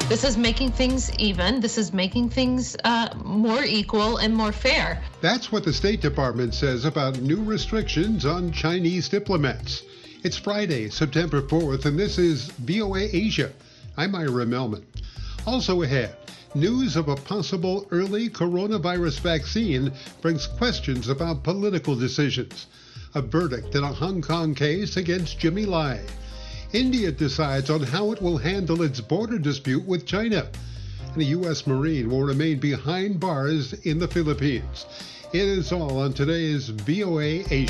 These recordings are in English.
This is making things even. This is making things more equal and more fair. That's what the State Department says about new restrictions on Chinese diplomats. It's Friday, September 4th, and this is VOA Asia. I'm Ira Melman. Also ahead, news of a possible early coronavirus vaccine brings questions about political decisions. A verdict in a Hong Kong case against Jimmy Lai. India decides on how it will handle its border dispute with China. And a U.S. Marine will remain behind bars in the Philippines. It is all on today's VOA Asia.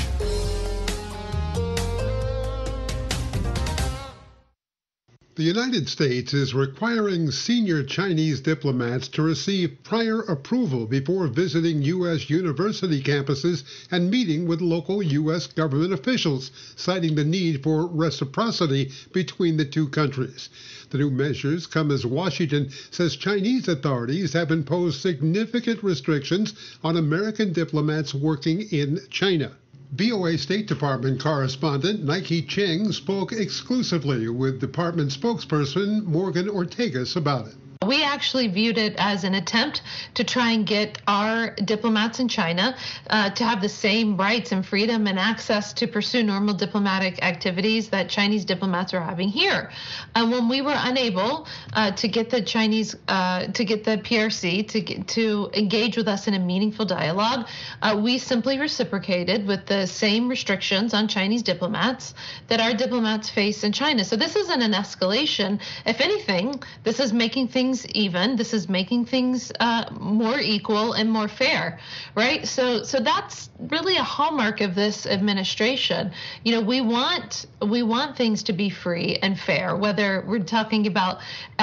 The United States is requiring senior Chinese diplomats to receive prior approval before visiting U.S. university campuses and meeting with local U.S. government officials, citing the need for reciprocity between the two countries. The new measures come as Washington says Chinese authorities have imposed significant restrictions on American diplomats working in China. VOA State Department correspondent Nike Ching spoke exclusively with department spokesperson Morgan Ortagus about it. We actually viewed it as an attempt to try and get our diplomats in China to have the same rights and freedom and access to pursue normal diplomatic activities that Chinese diplomats are having here. And when we were unable to get the Chinese, to get the PRC to engage with us in a meaningful dialogue, we simply reciprocated with the same restrictions on Chinese diplomats that our diplomats face in China. So this isn't an escalation. If anything, this is making things even. This is making things more equal and more fair, right? So that's really a hallmark of this administration. You know, we want things to be free and fair, whether we're talking about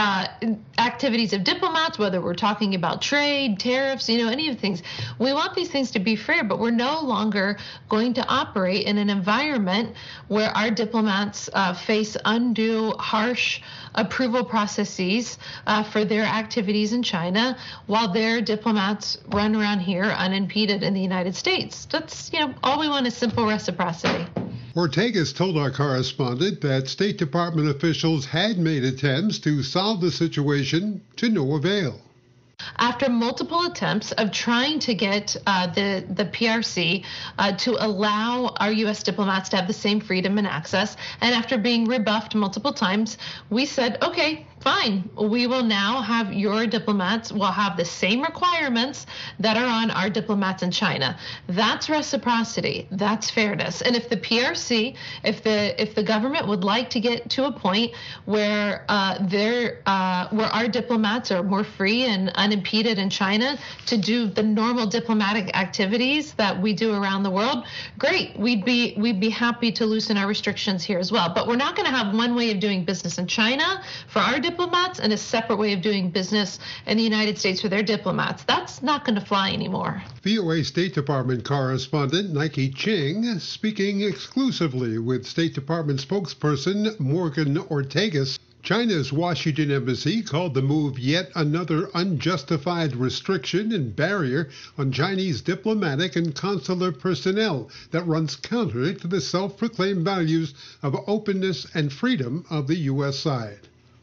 activities of diplomats, whether we're talking about trade, tariffs, you know, any of the things. We want these things to be fair, but we're no longer going to operate in an environment where our diplomats face undue, harsh approval processes for their activities in China, while their diplomats run around here unimpeded in the United States. That's, you know, all we want is simple reciprocity. Ortagus told our correspondent that State Department officials had made attempts to solve the situation to no avail. After multiple attempts of trying to get the PRC to allow our U.S. diplomats to have the same freedom and access, and after being rebuffed multiple times, we said, okay, fine, we will now have your diplomats will have the same requirements that are on our diplomats in China. That's reciprocity, that's fairness. And if the PRC, if the government would like to get to a point where where our diplomats are more free and unimpeded in China to do the normal diplomatic activities that we do around the world, great. We'd be happy to loosen our restrictions here as well. But we're not going to have one way of doing business in China for our diplomats and a separate way of doing business in the United States for their diplomats. That's not going to fly anymore. VOA State Department correspondent Nike Ching speaking exclusively with State Department spokesperson Morgan Ortagus. China's Washington embassy called the move yet another unjustified restriction and barrier on Chinese diplomatic and consular personnel that runs counter to the self-proclaimed values of openness and freedom of the U.S. side.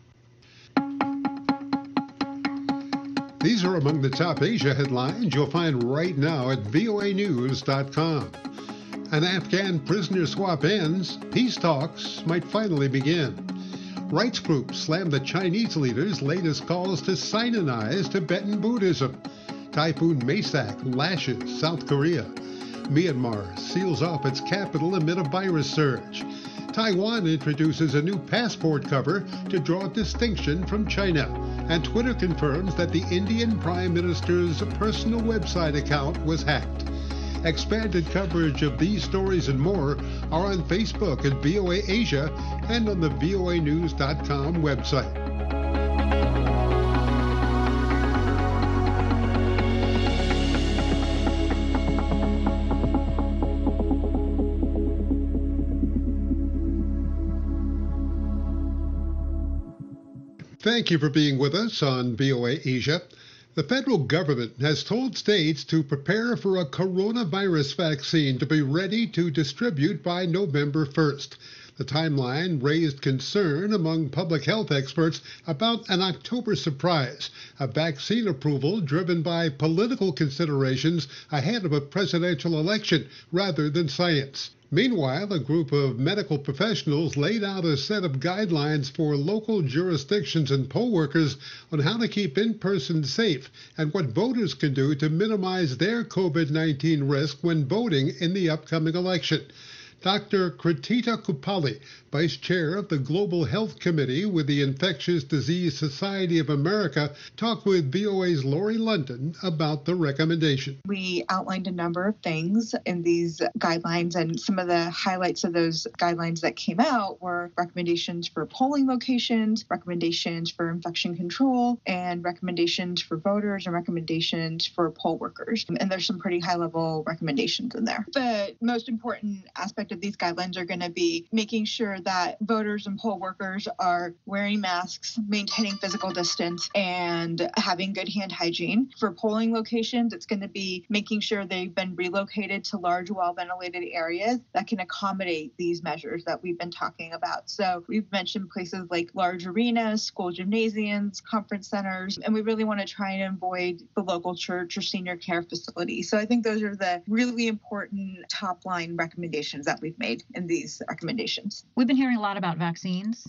These are among the top Asia headlines you'll find right now at voanews.com. An Afghan prisoner swap ends, peace talks might finally begin. Rights groups slam the Chinese leader's latest calls to Sinanize Tibetan Buddhism. Typhoon Maysak lashes South Korea. Myanmar seals off its capital amid a virus surge. Taiwan introduces a new passport cover to draw distinction from China. And Twitter confirms that the Indian Prime Minister's personal website account was hacked. Expanded coverage of these stories and more are on Facebook at VOA Asia and on the voanews.com website. Thank you for being with us on VOA Asia. The federal government has told states to prepare for a coronavirus vaccine to be ready to distribute by November 1st. The timeline raised concern among public health experts about an October surprise, a vaccine approval driven by political considerations ahead of a presidential election rather than science. Meanwhile, a group of medical professionals laid out a set of guidelines for local jurisdictions and poll workers on how to keep in-person safe and what voters can do to minimize their COVID-19 risk when voting in the upcoming election. Dr. Kritita Kupali, Vice Chair of the Global Health Committee with the Infectious Disease Society of America, talked with VOA's Lori London about the recommendation. We outlined a number of things in these guidelines, and some of the highlights of those guidelines that came out were recommendations for polling locations, recommendations for infection control, and recommendations for voters and recommendations for poll workers. And there's some pretty high-level recommendations in there. The most important aspect of these guidelines are going to be making sure that voters and poll workers are wearing masks, maintaining physical distance, and having good hand hygiene. For polling locations, it's going to be making sure they've been relocated to large, well-ventilated areas that can accommodate these measures that we've been talking about. So we've mentioned places like large arenas, school gymnasiums, conference centers, and we really want to try and avoid the local church or senior care facility. So I think those are the really important top-line recommendations that we've made in these recommendations. We've been hearing a lot about vaccines.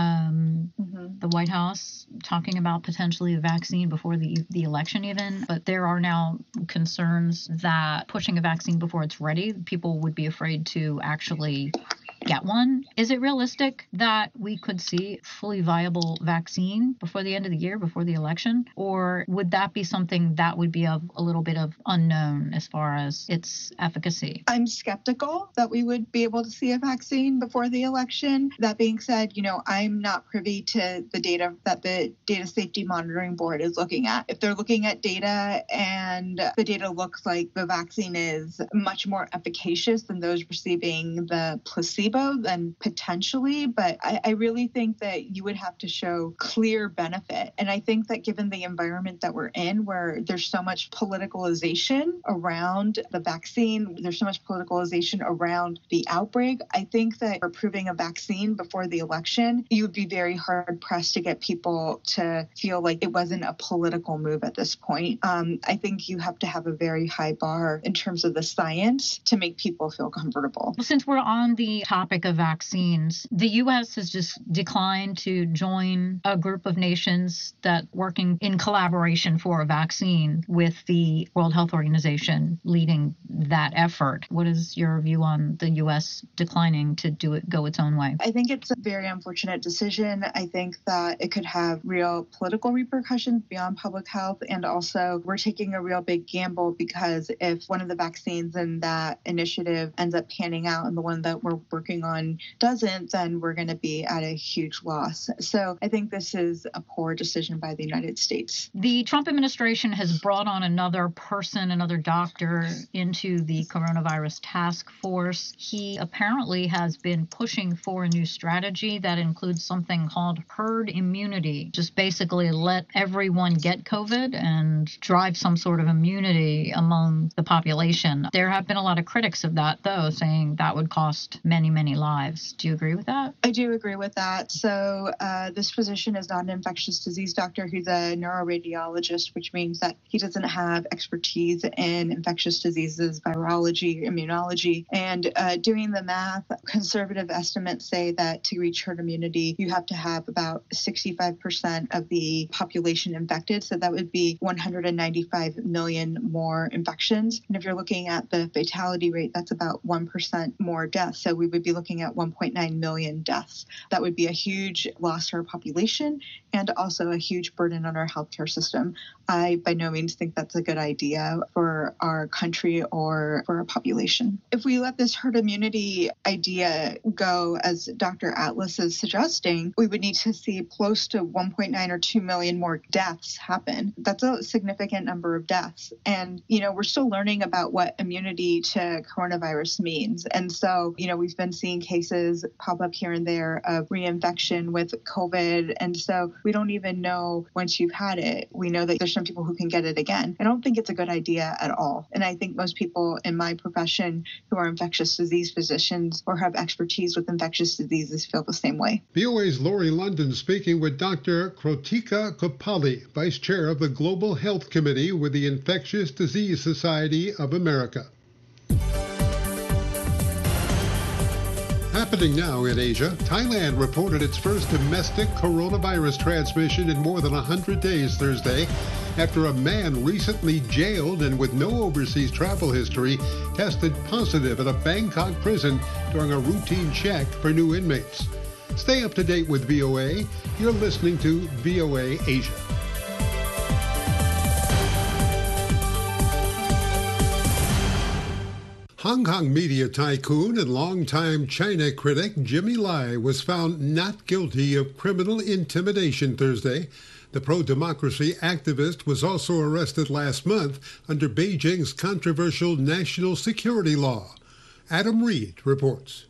The White House talking about potentially a vaccine before the election even, but there are now concerns that pushing a vaccine before it's ready, people would be afraid to actually get one. Is it realistic that we could see a fully viable vaccine before the end of the year, before the election? Or would that be something that would be a little bit of unknown as far as its efficacy? I'm skeptical that we would be able to see a vaccine before the election. That being said, I'm not privy to the data that the Data Safety Monitoring Board is looking at. If they're looking at data and the data looks like the vaccine is much more efficacious than those receiving the placebo, then potentially, but I really think that you would have to show clear benefit. And I think that given the environment that we're in, where there's so much politicalization around the vaccine, there's so much politicalization around the outbreak, I think that approving a vaccine before the election, you would be very hard pressed to get people to feel like it wasn't a political move at this point. I think you have to have a very high bar in terms of the science to make people feel comfortable. Since we're on the topic of vaccines, the U.S. has just declined to join a group of nations that working in collaboration for a vaccine with the World Health Organization leading that effort. What is your view on the U.S. declining to go its own way? I think it's a very unfortunate decision. I think that it could have real political repercussions beyond public health, and also we're taking a real big gamble because if one of the vaccines in that initiative ends up panning out and the one that we're working on doesn't, then we're going to be at a huge loss. So I think this is a poor decision by the United States. The Trump administration has brought on another doctor into the coronavirus task force. He apparently has been pushing for a new strategy that includes something called herd immunity. Just basically let everyone get COVID and drive some sort of immunity among the population. There have been a lot of critics of that, though, saying that would cost many, many lives. Do you agree with that? I do agree with that. So this physician is not an infectious disease doctor. He's a neuroradiologist, which means that he doesn't have expertise in infectious diseases, virology, immunology. And doing the math, conservative estimates say that to reach herd immunity, you have to have about 65% of the population infected. So that would be 195 million more infections. And if you're looking at the fatality rate, that's about 1% more deaths. So we would be looking at 1.9 million deaths. That would be a huge loss to our population and also a huge burden on our healthcare system. I by no means think that's a good idea for our country or for our population. If we let this herd immunity idea go, as Dr. Atlas is suggesting, we would need to see close to 1.9 or 2 million more deaths happen. That's a significant number of deaths. And, we're still learning about what immunity to coronavirus means. And so, we've been seeing cases pop up here and there of reinfection with COVID. And so we don't even know once you've had it, we know that there's some people who can get it again. I don't think it's a good idea at all. And I think most people in my profession who are infectious disease physicians or have expertise with infectious diseases feel the same way. VOA's Lori London speaking with Dr. Krotika Kopali, Vice Chair of the Global Health Committee with the Infectious Disease Society of America. Happening now in Asia, Thailand reported its first domestic coronavirus transmission in more than 100 days Thursday after a man recently jailed and with no overseas travel history tested positive at a Bangkok prison during a routine check for new inmates. Stay up to date with VOA. You're listening to VOA Asia. Hong Kong media tycoon and longtime China critic Jimmy Lai was found not guilty of criminal intimidation Thursday. The pro-democracy activist was also arrested last month under Beijing's controversial national security law. Adam Reed reports.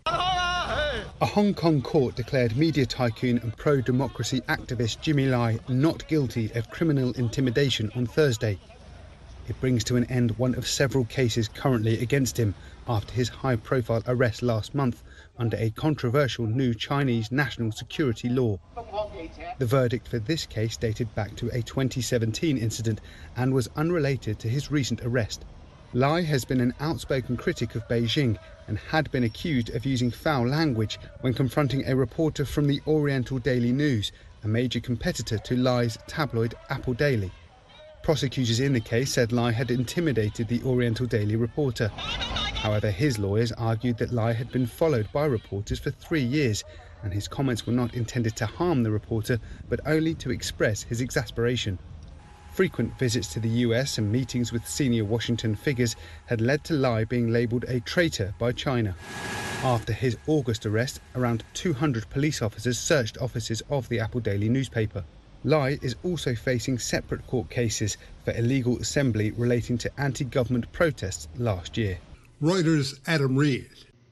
A Hong Kong court declared media tycoon and pro-democracy activist Jimmy Lai not guilty of criminal intimidation on Thursday. It brings to an end one of several cases currently against him after his high-profile arrest last month under a controversial new Chinese national security law. The verdict for this case dated back to a 2017 incident and was unrelated to his recent arrest. Lai has been an outspoken critic of Beijing and had been accused of using foul language when confronting a reporter from the Oriental Daily News, a major competitor to Lai's tabloid Apple Daily. Prosecutors in the case said Lai had intimidated the Oriental Daily reporter. However, his lawyers argued that Lai had been followed by reporters for 3 years and his comments were not intended to harm the reporter but only to express his exasperation. Frequent visits to the US and meetings with senior Washington figures had led to Lai being labelled a traitor by China. After his August arrest, around 200 police officers searched offices of the Apple Daily newspaper. Lai is also facing separate court cases for illegal assembly relating to anti-government protests last year. Reuters' Adam Reed.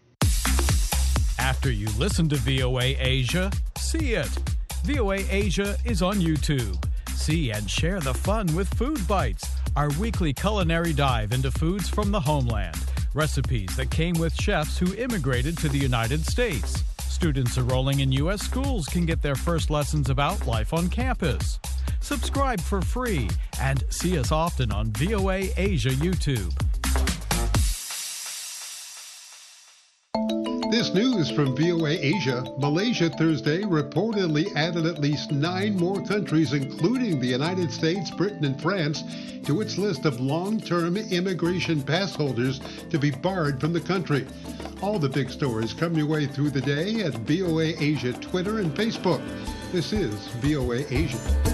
After you listen to VOA Asia, see it. VOA Asia is on YouTube. See and share the fun with Food Bites, our weekly culinary dive into foods from the homeland. Recipes that came with chefs who immigrated to the United States. Students enrolling in U.S. schools can get their first lessons about life on campus. Subscribe for free and see us often on VOA Asia YouTube. This news from VOA Asia. Malaysia Thursday reportedly added at least 9 more countries, including the United States, Britain, and France, to its list of long-term immigration pass holders to be barred from the country. All the big stories come your way through the day at VOA Asia Twitter and Facebook. This is VOA Asia.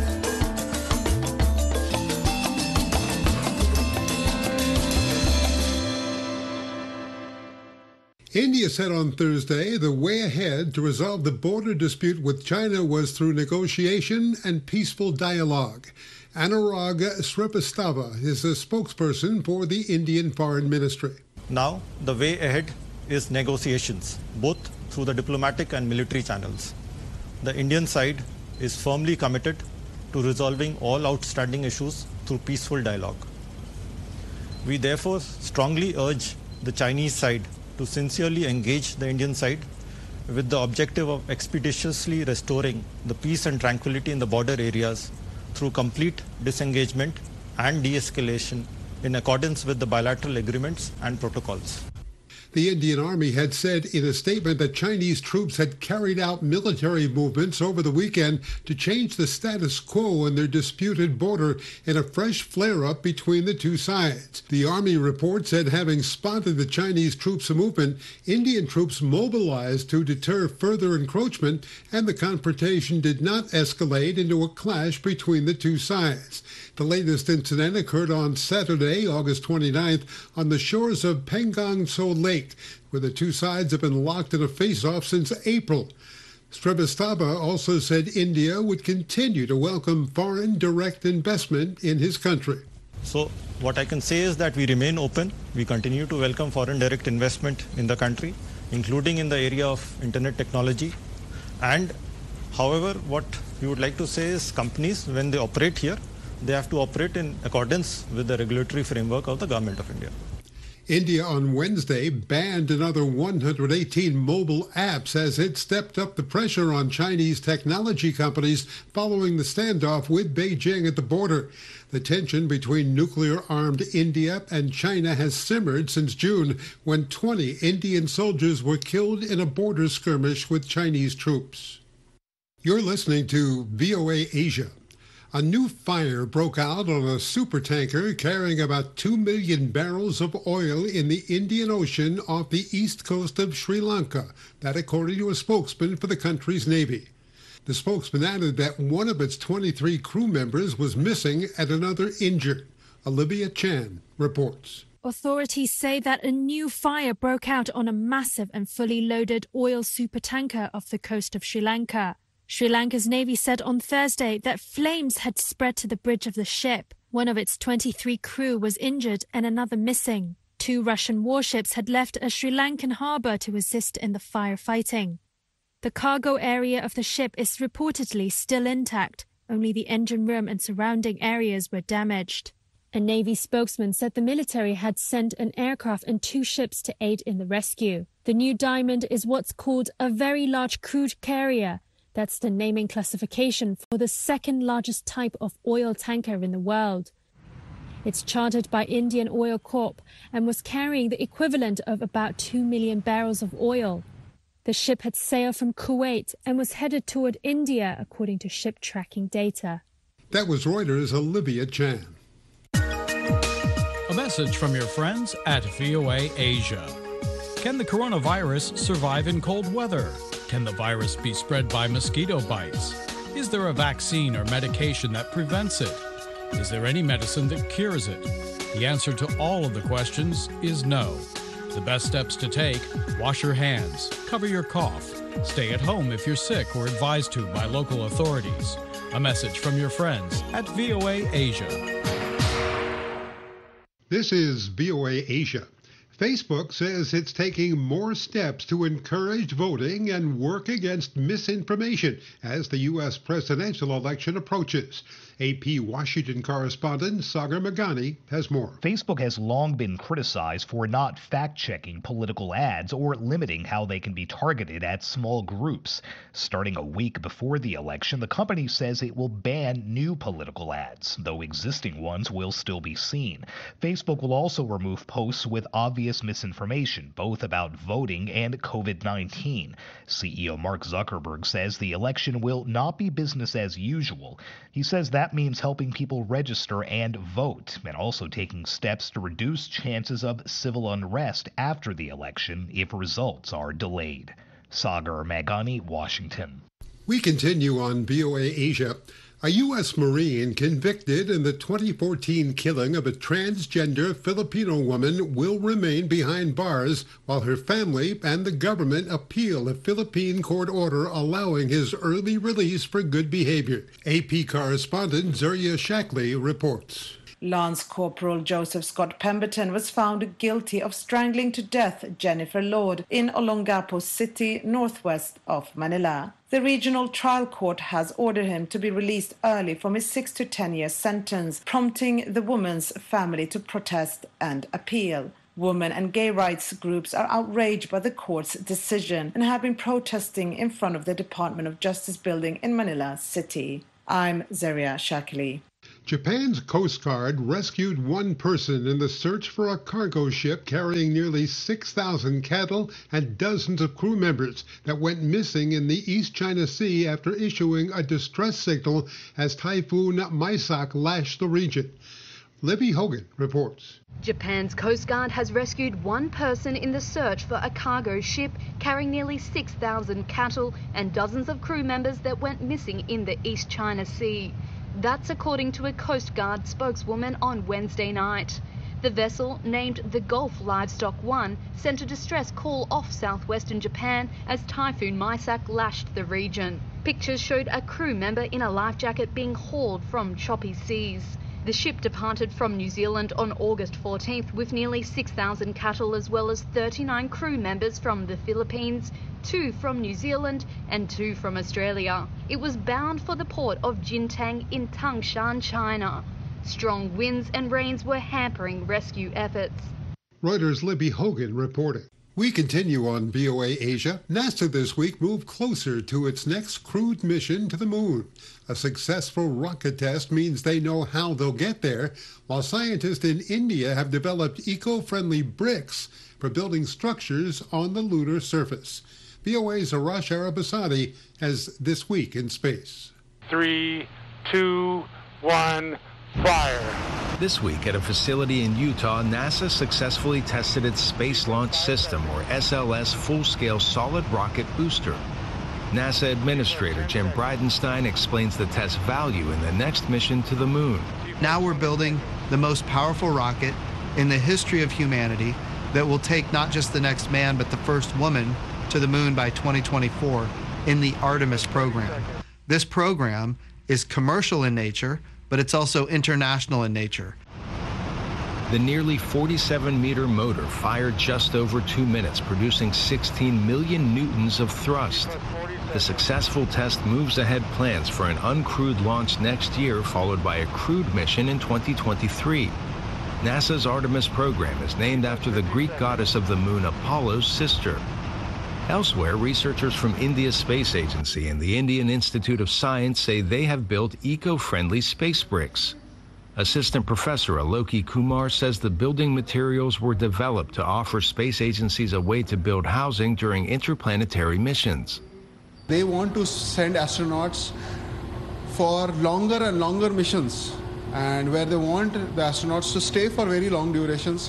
India said on Thursday the way ahead to resolve the border dispute with China was through negotiation and peaceful dialogue. Anurag Srivastava is a spokesperson for the Indian Foreign Ministry. Now, the way ahead is negotiations, both through the diplomatic and military channels. The Indian side is firmly committed to resolving all outstanding issues through peaceful dialogue. We therefore strongly urge the Chinese side to sincerely engage the Indian side with the objective of expeditiously restoring the peace and tranquility in the border areas through complete disengagement and de-escalation in accordance with the bilateral agreements and protocols. The Indian Army had said in a statement that Chinese troops had carried out military movements over the weekend to change the status quo in their disputed border in a fresh flare-up between the two sides. The Army report said having spotted the Chinese troops' movement, Indian troops mobilized to deter further encroachment, and the confrontation did not escalate into a clash between the two sides. The latest incident occurred on Saturday, August 29th, on the shores of Pengong Tso Lake, where the two sides have been locked in a face-off since April. Srivastava also said India would continue to welcome foreign direct investment in his country. So what I can say is that we remain open. We continue to welcome foreign direct investment in the country. including in the area of internet technology. And however, what we would like to say is companies, when they operate here, they have to operate in accordance with the regulatory framework of the Government of India. India on Wednesday banned another 118 mobile apps as it stepped up the pressure on Chinese technology companies following the standoff with Beijing at the border. The tension between nuclear-armed India and China has simmered since June, when 20 Indian soldiers were killed in a border skirmish with Chinese troops. You're listening to VOA Asia. A new fire broke out on a supertanker carrying about 2 million barrels of oil in the Indian Ocean off the east coast of Sri Lanka, that according to a spokesman for the country's Navy. The spokesman added that one of its 23 crew members was missing and another injured. Olivia Chan reports. Authorities say that a new fire broke out on a massive and fully loaded oil supertanker off the coast of Sri Lanka. Sri Lanka's Navy said on Thursday that flames had spread to the bridge of the ship. One of its 23 crew was injured and another missing. 2 Russian warships had left a Sri Lankan harbour to assist in the firefighting. The cargo area of the ship is reportedly still intact. Only the engine room and surrounding areas were damaged. A Navy spokesman said the military had sent an aircraft and 2 ships to aid in the rescue. The new Diamond is what's called a very large crude carrier. That's the naming classification for the second largest type of oil tanker in the world. It's chartered by Indian Oil Corp and was carrying the equivalent of about 2 million barrels of oil. The ship had sailed from Kuwait and was headed toward India, according to ship tracking data. That was Reuters' Olivia Chan. A message from your friends at VOA Asia. Can the coronavirus survive in cold weather? Can the virus be spread by mosquito bites? Is there a vaccine or medication that prevents it? Is there any medicine that cures it? The answer to all of the questions is no. The best steps to take: wash your hands, cover your cough, stay at home if you're sick or advised to by local authorities. A message from your friends at VOA Asia. This is VOA Asia. Facebook says it's taking more steps to encourage voting and work against misinformation as the U.S. presidential election approaches. AP Washington correspondent Sagar Meghani has more. Facebook has long been criticized for not fact-checking political ads or limiting how they can be targeted at small groups. Starting a week before the election, the company says it will ban new political ads, though existing ones will still be seen. Facebook will also remove posts with obvious misinformation, both about voting and COVID-19. CEO Mark Zuckerberg says the election will not be business as usual. He says that means helping people register and vote, and also taking steps to reduce chances of civil unrest after the election if results are delayed. Sagar Meghani, Washington. We continue on VOA Asia. A U.S. Marine convicted in the 2014 killing of a transgender Filipino woman will remain behind bars while her family and the government appeal a Philippine court order allowing his early release for good behavior. AP correspondent Zeria Shackley reports. Lance Corporal Joseph Scott Pemberton was found guilty of strangling to death Jennifer Lord in Olongapo City, northwest of Manila. The regional trial court has ordered him to be released early from his 6 to 10 year sentence, prompting the woman's family to protest and appeal. Women and gay rights groups are outraged by the court's decision and have been protesting in front of the Department of Justice building in Manila City. I'm Zeria Shackley. Japan's Coast Guard rescued one person in the search for a cargo ship carrying nearly 6,000 cattle and dozens of crew members that went missing in the East China Sea after issuing a distress signal as Typhoon Maisak lashed the region. Libby Hogan reports. Japan's Coast Guard has rescued one person in the search for a cargo ship carrying nearly 6,000 cattle and dozens of crew members that went missing in the East China Sea. That's according to a Coast Guard spokeswoman on Wednesday night. The vessel, named the Gulf Livestock 1, sent a distress call off southwestern Japan as Typhoon Maisak lashed the region. Pictures showed a crew member in a life jacket being hauled from choppy seas. The ship departed from New Zealand on August 14th with nearly 6,000 cattle as well as 39 crew members from the Philippines, 2 from New Zealand and 2 from Australia. It was bound for the port of Jintang in Tangshan, China. Strong winds and rains were hampering rescue efforts. Reuters' Libby Hogan reporting. We continue on VOA Asia. NASA this week moved closer to its next crewed mission to the moon. A successful rocket test means they know how they'll get there, while scientists in India have developed eco-friendly bricks for building structures on the lunar surface. VOA's Arash Arabasadi has This Week in Space. 3, 2, 1, fire. This week at a facility in Utah, NASA successfully tested its Space Launch System, or SLS, full-scale solid rocket booster. NASA Administrator Jim Bridenstine explains the test's value in the next mission to the moon. Now we're building the most powerful rocket in the history of humanity that will take not just the next man, but the first woman to the moon by 2024 in the Artemis program. This program is commercial in nature, but it's also international in nature. The nearly 47-meter motor fired just over 2 minutes, producing 16 million newtons of thrust. The successful test moves ahead plans for an uncrewed launch next year, followed by a crewed mission in 2023. NASA's Artemis program is named after the Greek goddess of the moon, Apollo's sister. Elsewhere, researchers from India's space agency and the Indian Institute of Science say they have built eco-friendly space bricks. Assistant Professor Aloki Kumar says the building materials were developed to offer space agencies a way to build housing during interplanetary missions. They want to send astronauts for longer and longer missions, and where they want the astronauts to stay for very long durations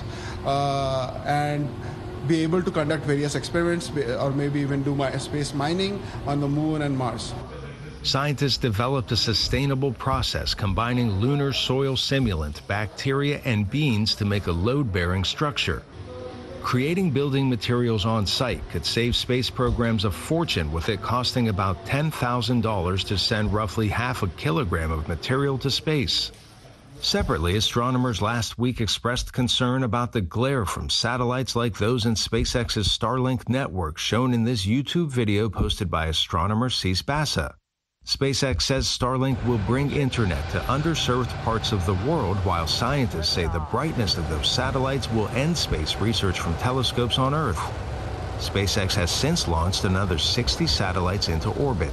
and be able to conduct various experiments or maybe even do space mining on the moon and Mars. Scientists developed a sustainable process combining lunar soil simulant, bacteria, and beans to make a load-bearing structure. Creating building materials on site could save space programs a fortune, with it costing about $10,000 to send roughly half a kilogram of material to space. Separately, astronomers last week expressed concern about the glare from satellites like those in SpaceX's Starlink network, shown in this YouTube video posted by astronomer Cease Bassa. SpaceX says Starlink will bring internet to underserved parts of the world, while scientists say the brightness of those satellites will end space research from telescopes on Earth. SpaceX has since launched another 60 satellites into orbit.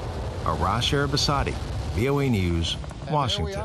Arash Arabasadi, VOA News, Washington.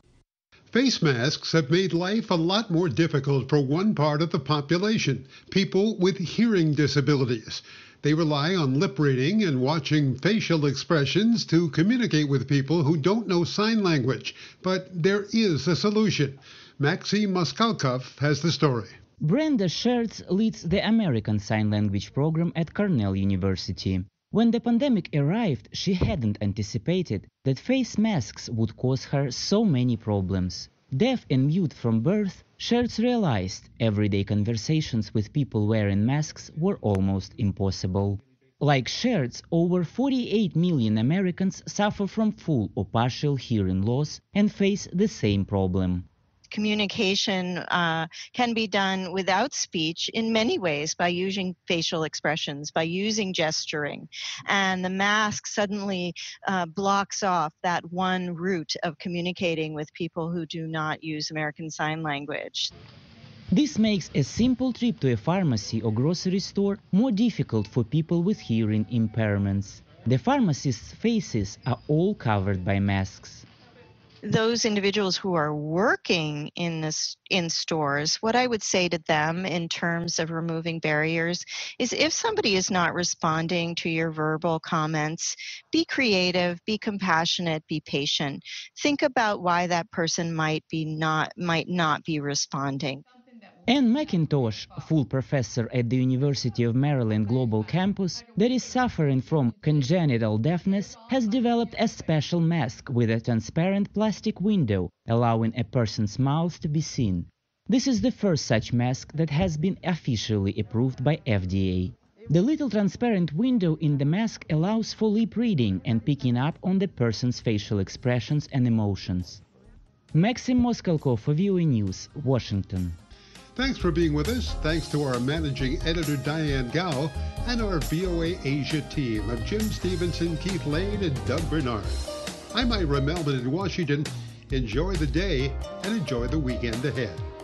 Face masks have made life a lot more difficult for one part of the population, people with hearing disabilities. They rely on lip reading and watching facial expressions to communicate with people who don't know sign language. But there is a solution. Maxim Moskalkov has the story. Brenda Schertz leads the American Sign Language program at Cornell University. When the pandemic arrived, she hadn't anticipated that face masks would cause her so many problems. Deaf and mute from birth, Schertz realized everyday conversations with people wearing masks were almost impossible. Like Schertz, over 48 million Americans suffer from full or partial hearing loss and face the same problem. Communication can be done without speech in many ways, by using facial expressions, by using gesturing. And the mask suddenly blocks off that one route of communicating with people who do not use American Sign Language. This makes a simple trip to a pharmacy or grocery store more difficult for people with hearing impairments. The pharmacists' faces are all covered by masks. Those individuals who are working in stores, what I would say to them in terms of removing barriers is, if somebody is not responding to your verbal comments, be creative, be compassionate, be patient. Think about why that person might not be responding. Anne McIntosh, full professor at the University of Maryland Global Campus that is suffering from congenital deafness, has developed a special mask with a transparent plastic window, allowing a person's mouth to be seen. This is the first such mask that has been officially approved by FDA. The little transparent window in the mask allows for lip reading and picking up on the person's facial expressions and emotions. Maxim Moskalkov for VOA News, Washington. Thanks for being with us. Thanks to our managing editor, Diane Gao, and our VOA Asia team of Jim Stevenson, Keith Lane, and Doug Bernard. I'm Ira Melvin in Washington. Enjoy the day and enjoy the weekend ahead.